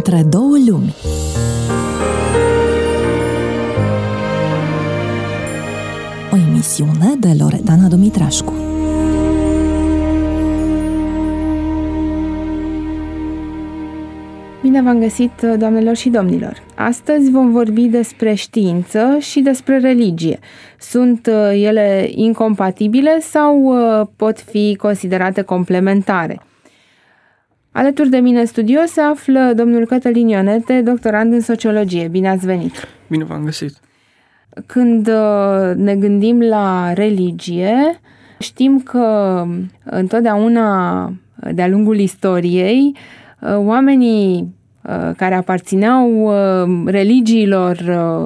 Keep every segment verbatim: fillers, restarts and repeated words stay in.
Între două lumi. O emisiune de Loredana Dumitrașcu. Bine v-am găsit, doamnelor și domnilor! Astăzi vom vorbi despre știință și despre religie. Sunt ele incompatibile sau pot fi considerate complementare? Alături de mine în studio se află domnul Cătălin Ionete, doctorand în sociologie. Bine ați venit! Bine v-am găsit! Când ne gândim la religie, știm că întotdeauna, de-a lungul istoriei, oamenii care aparțineau religiilor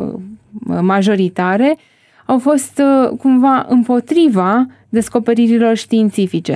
majoritare au fost cumva împotriva descoperirilor științifice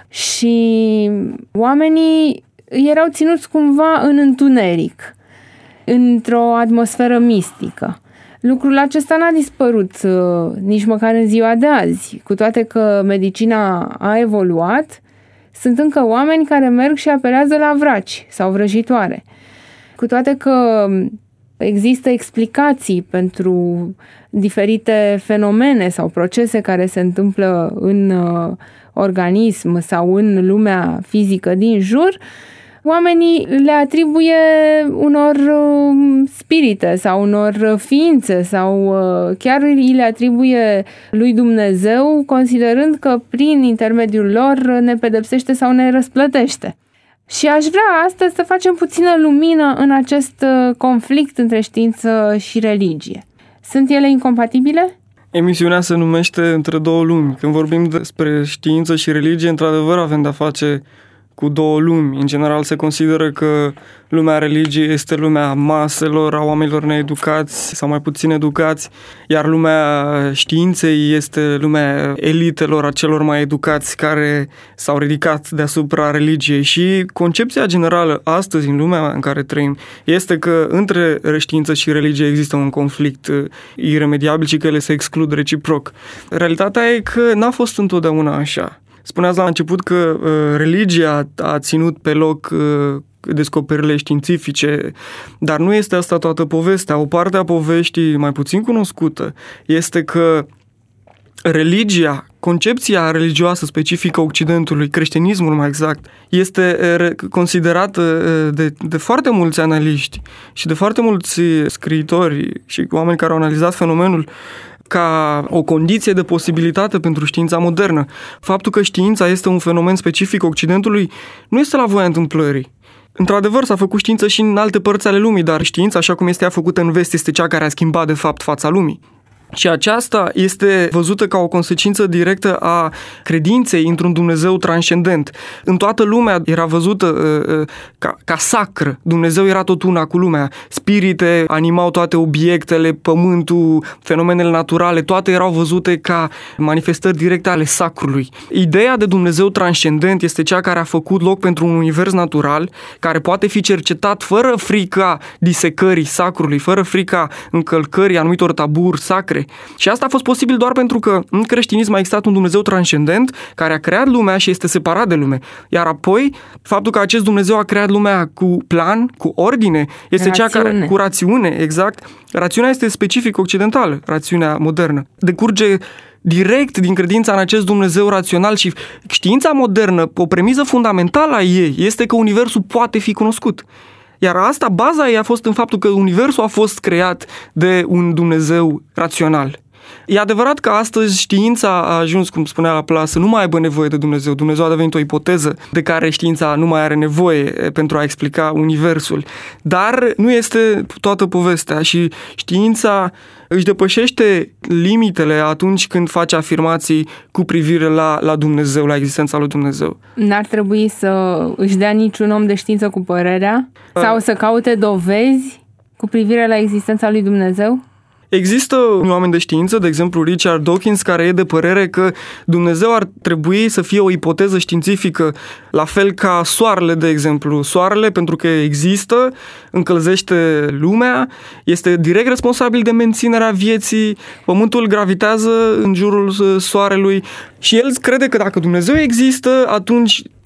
și oamenii erau ținuți cumva în întuneric, într-o atmosferă mistică. Lucrul acesta n-a dispărut nici măcar în ziua de azi, cu toate că medicina a evoluat. Sunt încă oameni care merg și apelează la vraci sau vrăjitoare. Cu toate că există explicații pentru diferite fenomene sau procese care se întâmplă în organism sau în lumea fizică din jur, oamenii le atribuie unor spirite sau unor ființe sau chiar îi le atribuie lui Dumnezeu, considerând că prin intermediul lor ne pedepsește sau ne răsplătește. Și aș vrea astăzi să facem puțină lumină în acest conflict între știință și religie. Sunt ele incompatibile? Emisiunea se numește Între două lumi. Când vorbim despre știință și religie, într-adevăr avem de-a face cu două lumi. În general se consideră că lumea religiei este lumea maselor, a oamenilor needucați sau mai puțin educați, iar lumea științei este lumea elitelor, a celor mai educați care s-au ridicat deasupra religiei. Și concepția generală astăzi în lumea în care trăim este că între știință și religie există un conflict iremediabil și că ele se exclud reciproc. Realitatea e că n-a fost întotdeauna așa. Spuneați la început că uh, religia a ținut pe loc uh, descoperirile științifice, dar nu este asta toată povestea. O parte a poveștii mai puțin cunoscută este că religia, concepția religioasă specifică Occidentului, creștinismul mai exact, este considerată de, de foarte mulți analiști și de foarte mulți scriitori și oameni care au analizat fenomenul ca o condiție de posibilitate pentru știința modernă. Faptul că știința este un fenomen specific Occidentului nu este la voia întâmplării. Într-adevăr, s-a făcut știință și în alte părți ale lumii, dar știința, așa cum este ea făcută în vest, este cea care a schimbat, de fapt, fața lumii. Și aceasta este văzută ca o consecință directă a credinței într-un Dumnezeu transcendent. În toată lumea era văzută uh, ca, ca sacră. Dumnezeu era tot una cu lumea. Spirite animau toate obiectele, pământul, fenomenele naturale, toate erau văzute ca manifestări directe ale sacrului. Ideea de Dumnezeu transcendent este cea care a făcut loc pentru un univers natural, care poate fi cercetat fără frica disecării sacrului, fără frica încălcării anumitor taburi sacre. Și asta a fost posibil doar pentru că în creștinism a existat un Dumnezeu transcendent care a creat lumea și este separat de lume. Iar apoi, faptul că acest Dumnezeu a creat lumea cu plan, cu ordine, este rațiune. cea care, cu rațiune, exact. Rațiunea este specific occidentală, rațiunea modernă. Decurge direct din credința în acest Dumnezeu rațional și știința modernă, o premisă fundamentală a ei, este că universul poate fi cunoscut. Iar asta, baza ei a fost în faptul că universul a fost creat de un Dumnezeu rațional. E adevărat că astăzi știința a ajuns, cum spunea Laplace, să nu mai aibă nevoie de Dumnezeu. Dumnezeu a devenit o ipoteză de care știința nu mai are nevoie pentru a explica universul. Dar nu este toată povestea și știința își depășește limitele atunci când face afirmații cu privire la, la Dumnezeu, la existența lui Dumnezeu. N-ar trebui să își dea niciun om de știință cu părerea sau să caute dovezi cu privire la existența lui Dumnezeu? Există oameni de știință, de exemplu Richard Dawkins, care e de părere că Dumnezeu ar trebui să fie o ipoteză științifică, la fel ca soarele, de exemplu. Soarele, pentru că există, încălzește lumea, este direct responsabil de menținerea vieții, pământul gravitează în jurul soarelui și el crede că dacă Dumnezeu există, atunci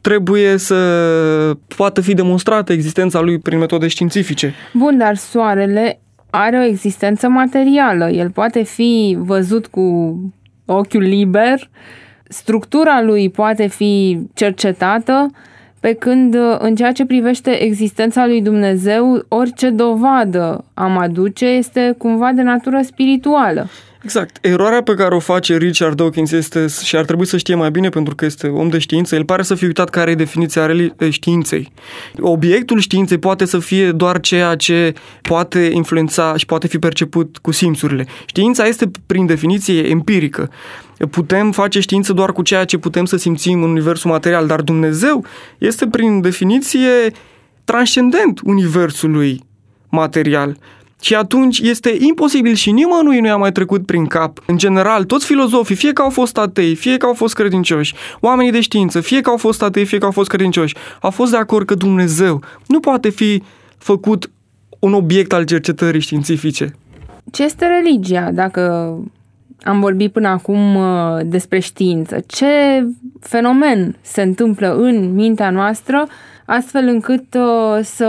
trebuie să poată fi demonstrată existența lui prin metode științifice. Bun, dar soarele are o existență materială. El poate fi văzut cu ochiul liber, structura lui poate fi cercetată, pe când în ceea ce privește existența lui Dumnezeu, orice dovadă am aduce este cumva de natură spirituală. Exact. Eroarea pe care o face Richard Dawkins este, și ar trebui să știe mai bine pentru că este om de știință, el pare să fi uitat care e definiția științei. Obiectul științei poate să fie doar ceea ce poate influența și poate fi perceput cu simțurile. Știința este, prin definiție, empirică. Putem face știință doar cu ceea ce putem să simțim în universul material, dar Dumnezeu este, prin definiție, transcendent universului material. Și atunci este imposibil și nimănui nu i-a mai trecut prin cap. În general, toți filozofii, fie că au fost atei, fie că au fost credincioși, oamenii de știință, fie că au fost atei, fie că au fost credincioși, au fost de acord că Dumnezeu nu poate fi făcut un obiect al cercetării științifice. Ce este religia, dacă am vorbit până acum despre știință? Ce fenomen se întâmplă în mintea noastră astfel încât să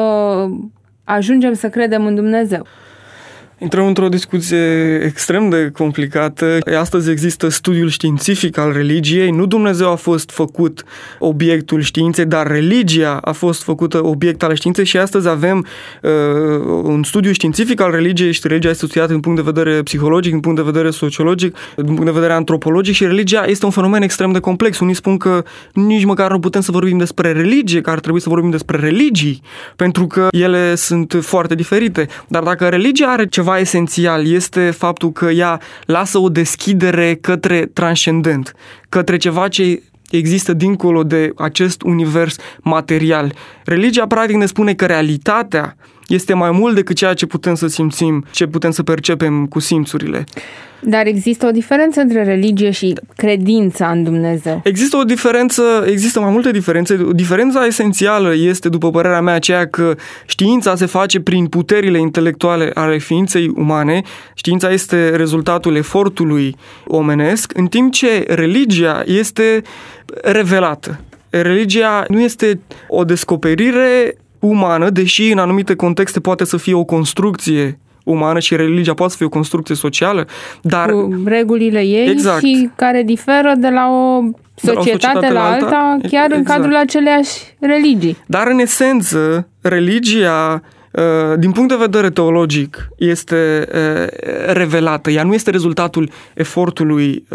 ajungem să credem în Dumnezeu? Intrăm într-o discuție extrem de complicată. Astăzi există studiul științific al religiei. Nu Dumnezeu a fost făcut obiectul științei, dar religia a fost făcută obiect al științei și astăzi avem uh, un studiu științific al religiei și religia este studiată din punct de vedere psihologic, din punct de vedere sociologic, din punct de vedere antropologic și religia este un fenomen extrem de complex. Unii spun că nici măcar nu putem să vorbim despre religie, că ar trebui să vorbim despre religii, pentru că ele sunt foarte diferite. Dar dacă religia are ceva esențial, este faptul că ea lasă o deschidere către transcendent, către ceva ce există dincolo de acest univers material. Religia practic ne spune că realitatea este mai mult decât ceea ce putem să simțim, ce putem să percepem cu simțurile. Dar există o diferență între religie și credința în Dumnezeu. Există o diferență, există mai multe diferențe. Diferența esențială este, după părerea mea, aceea că știința se face prin puterile intelectuale ale ființei umane. Știința este rezultatul efortului omenesc, în timp ce religia este revelată. Religia nu este o descoperire umană, deși în anumite contexte poate să fie o construcție umană și religia poate să fie o construcție socială, dar cu regulile ei exact. Și care diferă de la o societate, la, o societate la alta, alta chiar exact. În cadrul aceleiași religii. Dar în esență, religia, din punct de vedere teologic, este revelată. Ea nu este rezultatul efortului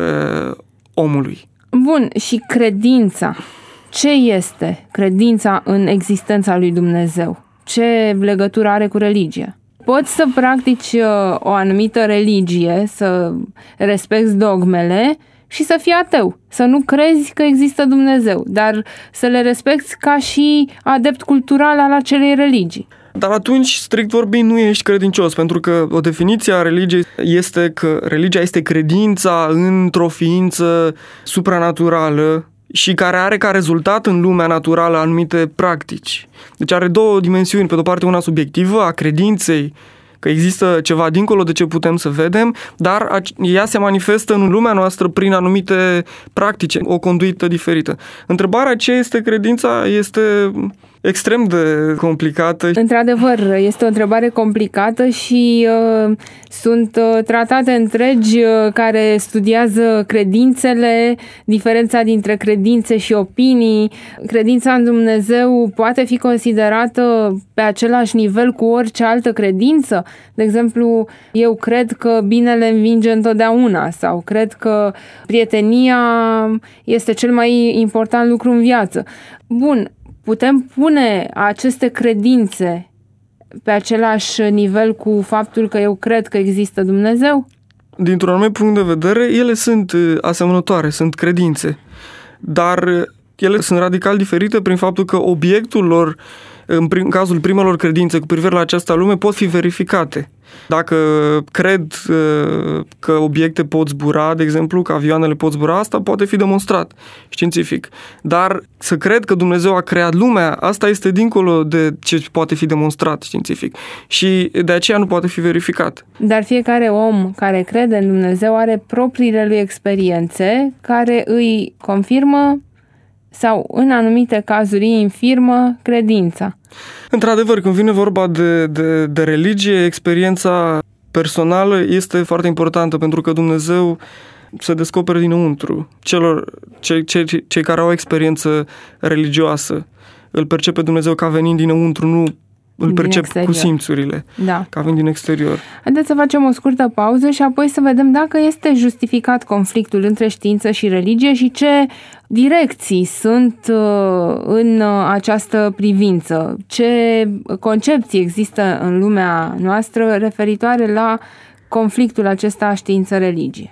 omului. Bun, și credința. Ce este credința în existența lui Dumnezeu? Ce legătură are cu religia? Poți să practici o anumită religie, să respecti dogmele și să fii ateu, să nu crezi că există Dumnezeu, dar să le respecti ca și adept cultural al acelei religii. Dar atunci, strict vorbind, nu ești credincios, pentru că o definiție a religiei este că religia este credința într-o ființă supranaturală și care are ca rezultat în lumea naturală anumite practici. Deci are două dimensiuni. Pe de o parte una subiectivă a credinței că există ceva dincolo de ce putem să vedem, dar ea se manifestă în lumea noastră prin anumite practici, o conduită diferită. Întrebarea ce este credința este extrem de complicată. Într-adevăr, este o întrebare complicată și uh, sunt uh, tratate întregi uh, care studiază credințele, diferența dintre credințe și opinii. Credința în Dumnezeu poate fi considerată pe același nivel cu orice altă credință. De exemplu, eu cred că binele învinge întotdeauna sau cred că prietenia este cel mai important lucru în viață. Bun, putem pune aceste credințe pe același nivel cu faptul că eu cred că există Dumnezeu? Dintr-un anumit punct de vedere, ele sunt asemănătoare, sunt credințe, dar ele sunt radical diferite prin faptul că obiectul lor, în, prim, în cazul primelor credințe cu privire la această lume, pot fi verificate. Dacă cred că obiecte pot zbura, de exemplu, că avioanele pot zbura, asta poate fi demonstrat științific. Dar să cred că Dumnezeu a creat lumea, asta este dincolo de ce poate fi demonstrat științific. Și de aceea nu poate fi verificat. Dar fiecare om care crede în Dumnezeu are propriile lui experiențe care îi confirmă sau, în anumite cazuri, infirmă credința. Într-adevăr, când vine vorba de, de, de religie, experiența personală este foarte importantă, pentru că Dumnezeu se descoperă dinăuntru. Celor, cei, cei, cei care au experiență religioasă îl percepe Dumnezeu ca venind dinăuntru, nu îl percep cu simțurile, da. ca venind din exterior. Haideți să facem o scurtă pauză și apoi să vedem dacă este justificat conflictul între știință și religie și ce direcții sunt în această privință, ce concepții există în lumea noastră referitoare la conflictul acesta știință-religie.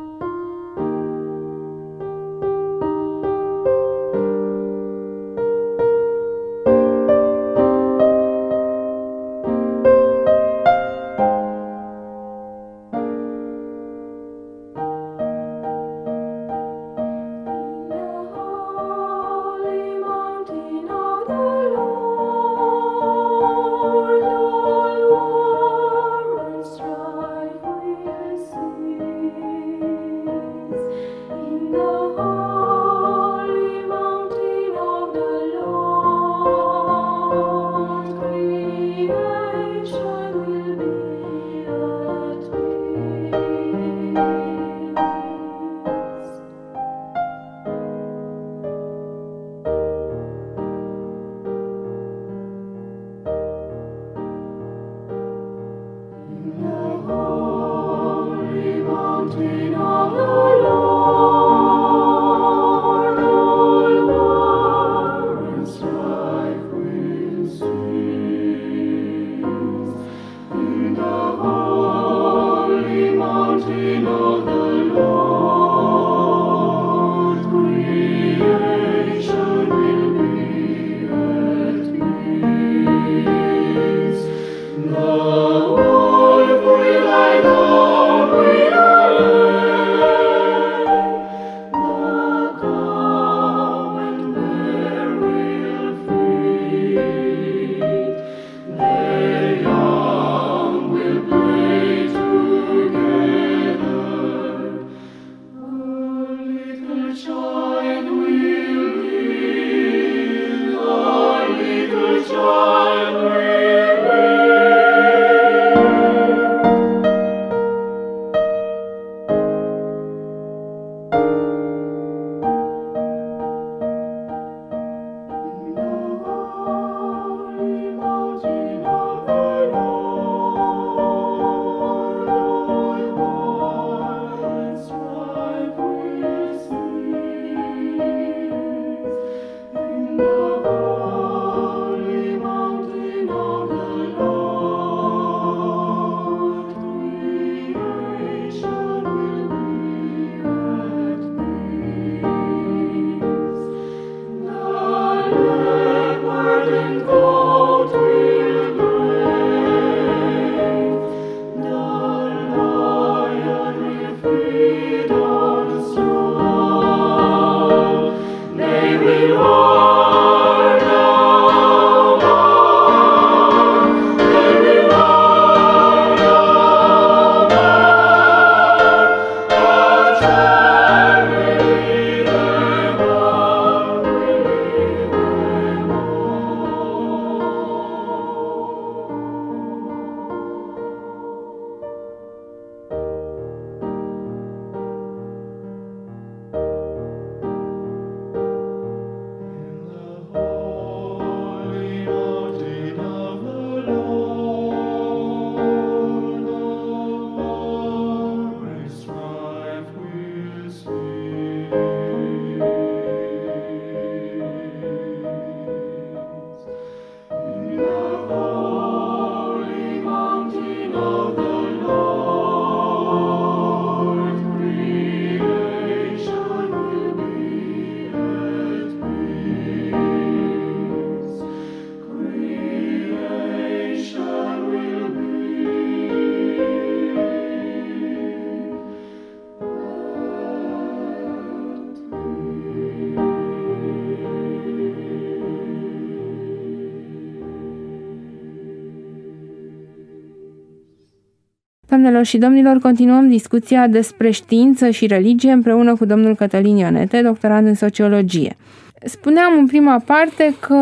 Doamnelor și domnilor, continuăm discuția despre știință și religie împreună cu domnul Cătălin Ionete, doctorand în sociologie. Spuneam în prima parte că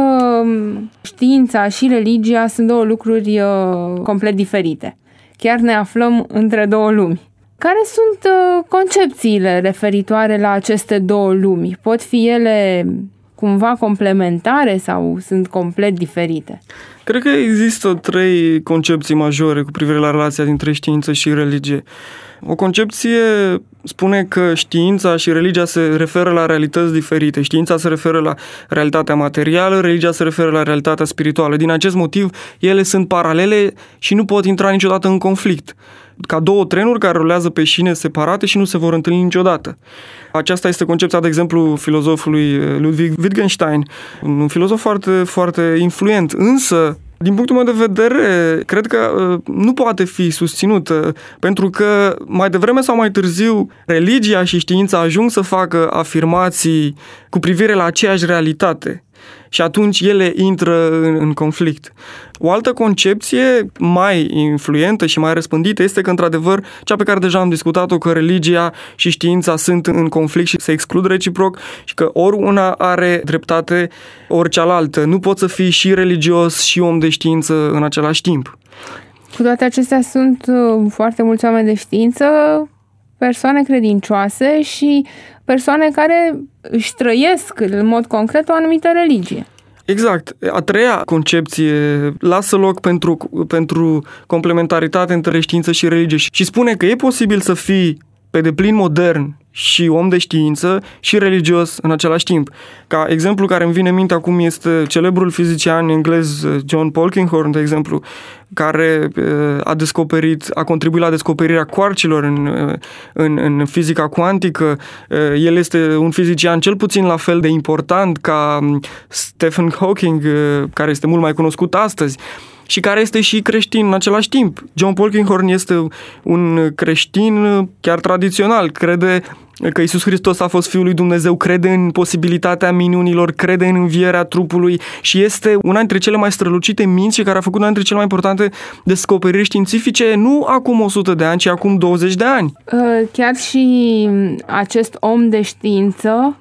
știința și religia sunt două lucruri complet diferite. Chiar ne aflăm între două lumi. Care sunt concepțiile referitoare la aceste două lumi? Pot fi ele cumva complementare sau sunt complet diferite? Cred că există trei concepții majore cu privire la relația dintre știință și religie. O concepție spune că știința și religia se referă la realități diferite. Știința se referă la realitatea materială, religia se referă la realitatea spirituală. Din acest motiv, ele sunt paralele și nu pot intra niciodată în conflict. Ca două trenuri care rulează pe șine separate și nu se vor întâlni niciodată. Aceasta este concepția, de exemplu, filozofului Ludwig Wittgenstein, un filozof foarte, foarte influent, însă din punctul meu de vedere, cred că nu poate fi susținută, pentru că mai devreme sau mai târziu religia și știința ajung să facă afirmații cu privire la aceeași realitate și atunci ele intră în, în conflict. O altă concepție mai influentă și mai răspândită este că, într-adevăr, cea pe care deja am discutat-o, că religia și știința sunt în conflict și se exclud reciproc și că ori una are dreptate, ori cealaltă. Nu poți să fii și religios și om de știință în același timp. Cu toate acestea sunt foarte mulți oameni de știință, persoane credincioase și persoane care își trăiesc în mod concret o anumită religie. Exact. A treia concepție lasă loc pentru, pentru complementaritate între știință și religie și spune că e posibil să fii pe deplin modern și om de știință și religios în același timp. Ca exemplu care îmi vine în minte acum este celebrul fizician englez John Polkinghorne, de exemplu, care a descoperit, a contribuit la descoperirea quarcilor în, în, în fizica cuantică. El este un fizician cel puțin la fel de important ca Stephen Hawking, care este mult mai cunoscut astăzi și care este și creștin în același timp. John Polkinghorne este un creștin chiar tradițional, crede că Iisus Hristos a fost Fiul lui Dumnezeu, crede în posibilitatea minunilor, crede în învierea trupului și este una dintre cele mai strălucite minți și care a făcut una dintre cele mai importante descoperiri științifice, nu acum o sută de ani, ci acum douăzeci de ani. Chiar și acest om de știință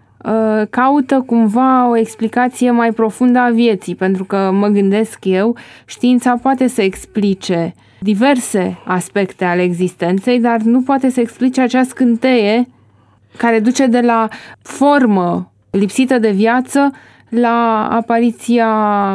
caută cumva o explicație mai profundă a vieții, pentru că mă gândesc eu, știința poate să explice diverse aspecte ale existenței, dar nu poate să explice acea scânteie care duce de la formă lipsită de viață la apariția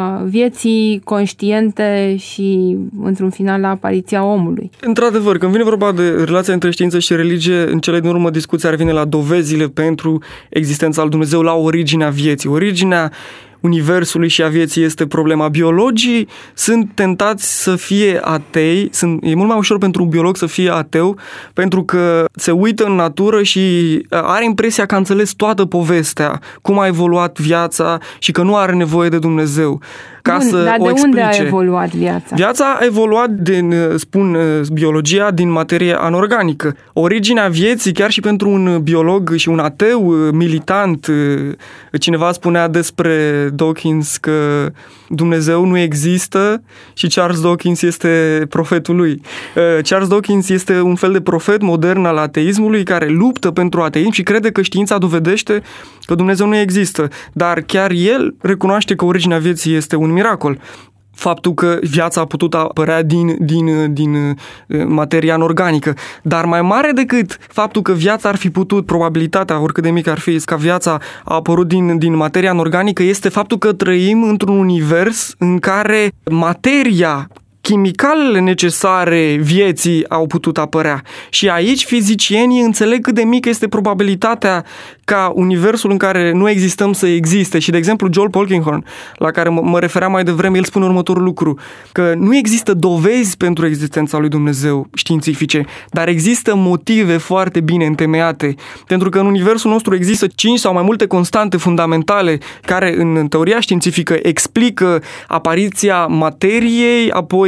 vieții conștiente și, într-un final, la apariția omului. Într-adevăr, când vine vorba de relația între știință și religie, în cele din urmă discuția ar vine la dovezile pentru existența lui Dumnezeu, la originea vieții. Originea universului și a vieții este problema. Biologii sunt tentați să fie atei, sunt, e mult mai ușor pentru un biolog să fie ateu, pentru că se uită în natură și are impresia că a înțeles toată povestea, cum a evoluat viața și că nu are nevoie de Dumnezeu ca Bun, să dar o de explice. unde a evoluat viața? Viața a evoluat, din, spun biologia, din materie anorganică. Originea vieții, chiar și pentru un biolog și un ateu militant, cineva spunea despre Dawkins că Dumnezeu nu există și Charles Dawkins este profetul lui. Charles Dawkins este un fel de profet modern al ateismului care luptă pentru ateism și crede că știința dovedește că Dumnezeu nu există. Dar chiar el recunoaște că originea vieții este un miracol. Faptul că viața a putut apărea din, din, din materia anorganică. Dar mai mare decât faptul că viața ar fi putut, probabilitatea, oricât de mică ar fi, ca viața a apărut din, din materia anorganică, este faptul că trăim într-un univers în care materia, chimicalele necesare vieții au putut apărea. Și aici fizicienii înțeleg cât de mică este probabilitatea ca universul în care nu existăm să existe. Și, de exemplu, John Polkinghorne, la care mă refeream mai devreme, el spune următorul lucru, că nu există dovezi pentru existența lui Dumnezeu științifice, dar există motive foarte bine întemeiate. Pentru că în universul nostru există cinci sau mai multe constante fundamentale care, în teoria științifică, explică apariția materiei, apoi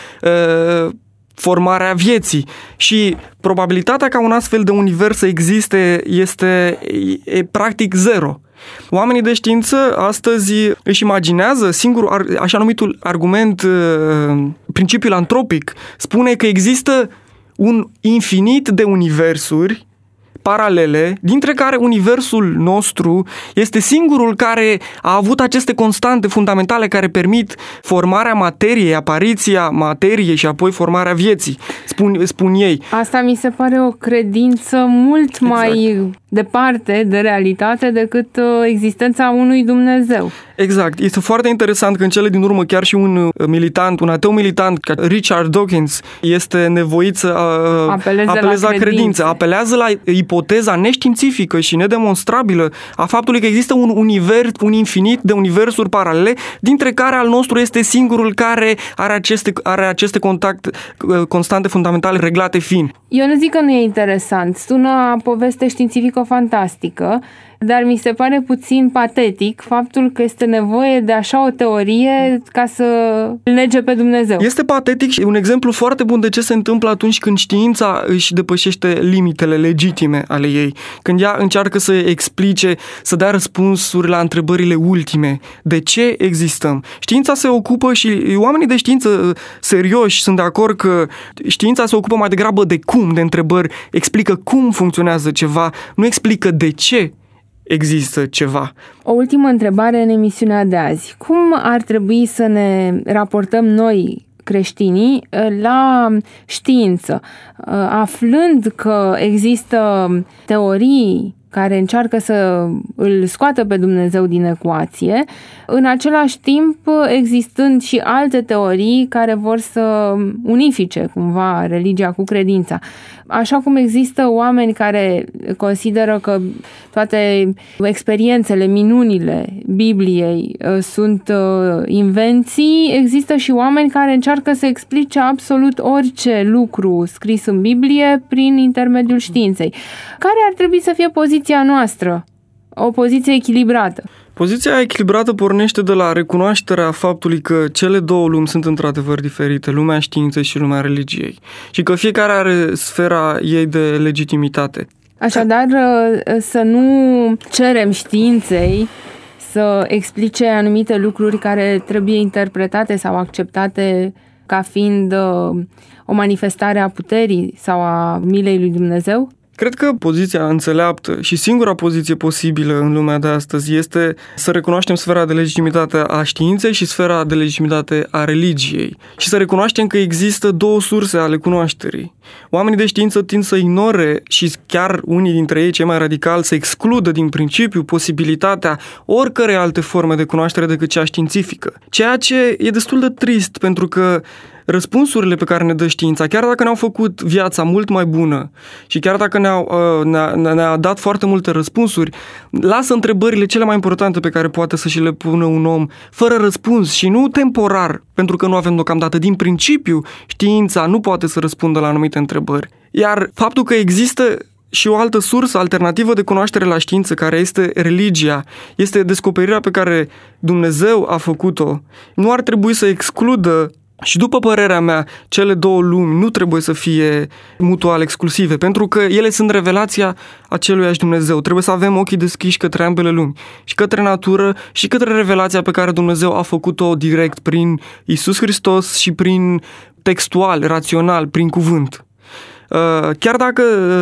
Uh, formarea vieții și probabilitatea ca un astfel de univers să existe este e, e practic zero. Oamenii de știință astăzi își imaginează singurul, așa numitul argument, uh, principiul antropic, spune că există un infinit de universuri paralele, dintre care universul nostru este singurul care a avut aceste constante fundamentale care permit formarea materiei, apariția materiei și apoi formarea vieții, spun, spun ei. Asta mi se pare o credință mult exact. mai departe de realitate decât existența unui Dumnezeu. Exact. Este foarte interesant că în cele din urmă chiar și un militant, un ateu militant ca Richard Dawkins este nevoit să uh, apeleze, apeleze la credință. Apelează la ipoteza neștiințifică și nedemonstrabilă a faptului că există un univers, un infinit de universuri paralele, dintre care al nostru este singurul care are aceste, are aceste contact, constante fundamentale reglate fin. Eu nu zic că nu e interesant. Sună a poveste științifică fantastică, dar mi se pare puțin patetic faptul că este nevoie de așa o teorie ca să îl nege pe Dumnezeu. Este patetic și un exemplu foarte bun de ce se întâmplă atunci când știința își depășește limitele legitime ale ei, când ea încearcă să explice, să dea răspunsuri la întrebările ultime. De ce existăm? Știința se ocupă și oamenii de știință serioși sunt de acord că știința se ocupă mai degrabă de cum, de întrebări, explică cum funcționează ceva, nu explică de ce există ceva. O ultimă întrebare în emisiunea de azi. Cum ar trebui să ne raportăm noi, creștinii, la știință, aflând că există teorii care încearcă să îl scoată pe Dumnezeu din ecuație, în același timp existând și alte teorii care vor să unifice cumva religia cu credința. Așa cum există oameni care consideră că toate experiențele, minunile Bibliei sunt invenții, există și oameni care încearcă să explice absolut orice lucru scris în Biblie prin intermediul științei. Care ar trebui să fie poziția noastră? O poziție echilibrată. Poziția echilibrată pornește de la recunoașterea faptului că cele două lumi sunt într-adevăr diferite, lumea științei și lumea religiei, și că fiecare are sfera ei de legitimitate. Așadar, să nu cerem științei să explice anumite lucruri care trebuie interpretate sau acceptate ca fiind o manifestare a puterii sau a milei lui Dumnezeu? Cred că poziția înțeleaptă și singura poziție posibilă în lumea de astăzi este să recunoaștem sfera de legitimitate a științei și sfera de legitimitate a religiei și să recunoaștem că există două surse ale cunoașterii. Oamenii de știință tind să ignore și chiar unii dintre ei, cei mai radicali, să excludă din principiu posibilitatea oricărei alte forme de cunoaștere decât cea științifică. Ceea ce e destul de trist, pentru că răspunsurile pe care ne dă știința, chiar dacă ne-au făcut viața mult mai bună și chiar dacă ne-au, ne-a, ne-a dat foarte multe răspunsuri, lasă întrebările cele mai importante pe care poate să și le pună un om fără răspuns și nu temporar, pentru că nu avem deocamdată. Din principiu, știința nu poate să răspundă la anumite întrebări. Iar faptul că există și o altă sursă alternativă de cunoaștere la știință, care este religia, este descoperirea pe care Dumnezeu a făcut-o, nu ar trebui să excludă. Și după părerea mea, cele două lumi nu trebuie să fie mutual exclusive, pentru că ele sunt revelația aceluiași Dumnezeu. Trebuie să avem ochii deschiși către ambele lumi, și către natură și către revelația pe care Dumnezeu a făcut-o direct prin Iisus Hristos și prin textual, rațional, prin cuvânt. Chiar dacă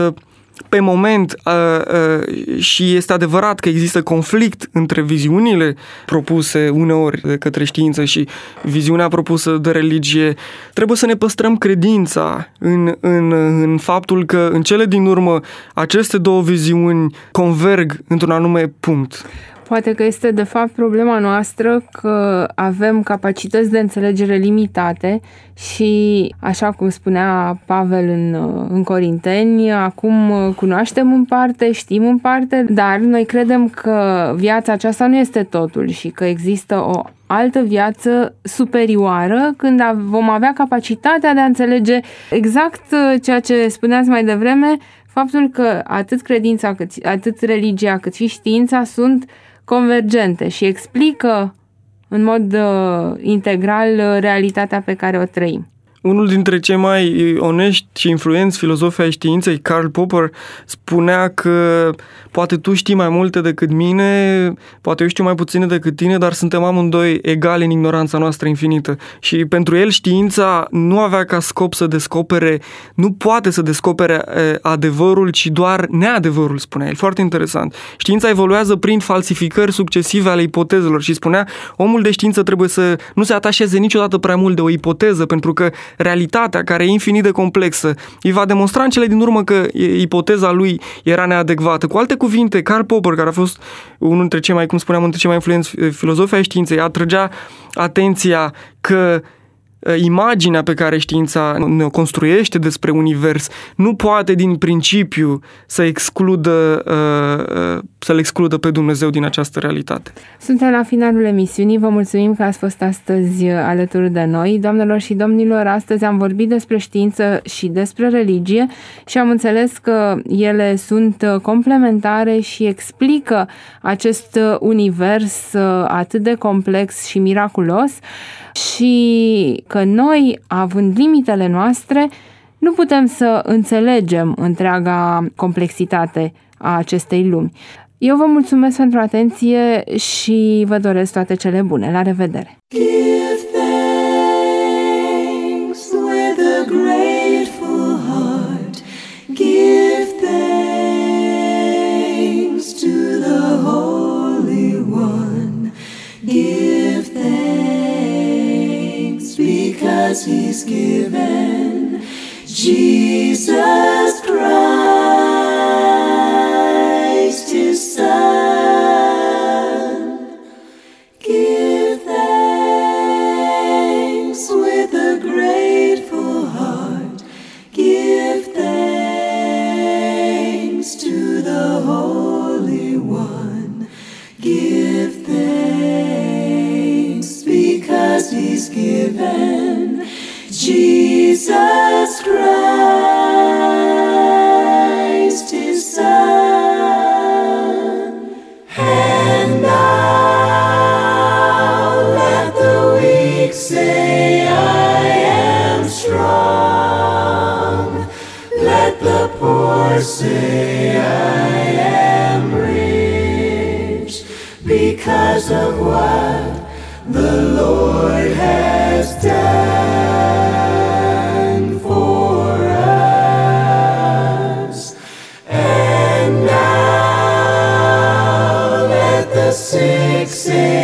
pe moment și este adevărat că există conflict între viziunile propuse uneori de către știință și viziunea propusă de religie, trebuie să ne păstrăm credința în, în, în faptul că în cele din urmă aceste două viziuni converg într-un anume punct. Poate că este de fapt problema noastră că avem capacități de înțelegere limitate și, așa cum spunea Pavel în, în Corinteni, acum cunoaștem în parte, știm în parte, dar noi credem că viața aceasta nu este totul și că există o altă viață superioară când vom avea capacitatea de a înțelege exact ceea ce spuneați mai devreme, faptul că atât credința, cât, atât religia, cât și știința sunt convergente și explică în mod uh, integral uh, realitatea pe care o trăim. Unul dintre cei mai onești și influenți filozofi ai științei, Karl Popper, spunea că poate tu știi mai multe decât mine, poate eu știu mai puține decât tine, dar suntem amândoi egali în ignoranța noastră infinită. Și pentru el știința nu avea ca scop să descopere, nu poate să descopere adevărul, ci doar neadevărul, spunea el. Foarte interesant. Știința evoluează prin falsificări succesive ale ipotezelor și spunea, omul de știință trebuie să nu se atașeze niciodată prea mult de o ipoteză, pentru că realitatea, care e infinit de complexă, îi va demonstra în cele din urmă că ipoteza lui era neadecvată. Cu alte cuvinte, Karl Popper, care a fost unul dintre cei mai, cum spuneam, unul dintre cei mai influenți filozofi ai științei, atrăgea atenția că imaginea pe care știința ne construiește despre univers nu poate din principiu să excludă, să-L excludă pe Dumnezeu din această realitate. Suntem la finalul emisiunii. Vă mulțumim că ați fost astăzi alături de noi. Doamnelor și domnilor, astăzi am vorbit despre știință și despre religie și am înțeles că ele sunt complementare și explică acest univers atât de complex și miraculos, și că noi, având limitele noastre, nu putem să înțelegem întreaga complexitate a acestei lumi. Eu vă mulțumesc pentru atenție și vă doresc toate cele bune. La revedere! Give thanks with a grateful heart. Give thanks to the Holy One. Give thanks because He's given Jesus Christ, His Son. Give thanks with a grateful heart. Give thanks to the Holy One. Give thanks because He's given Jesus Christ, His Son. And now let the weak say, I am strong. Let the poor say, I am rich, because of what the Lord has done for us. And now let the sick say,